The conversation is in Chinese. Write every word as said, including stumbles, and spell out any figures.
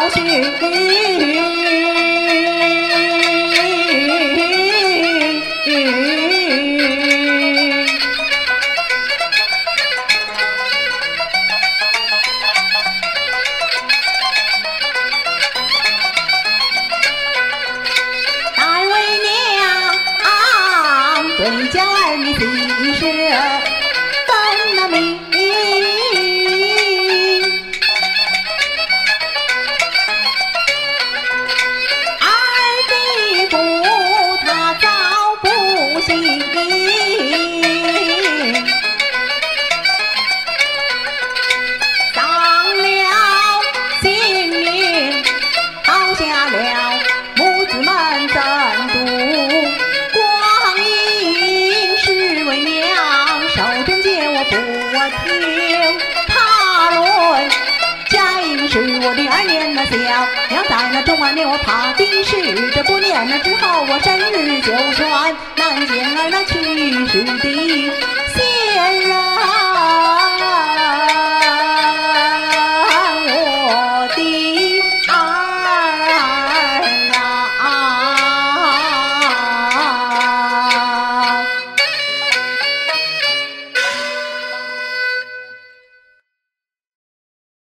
教训。大为娘对将儿女细事分了明。我的儿念那小娘在那中二年我怕的是，这不念了之后我生日就算难见儿那去世的心。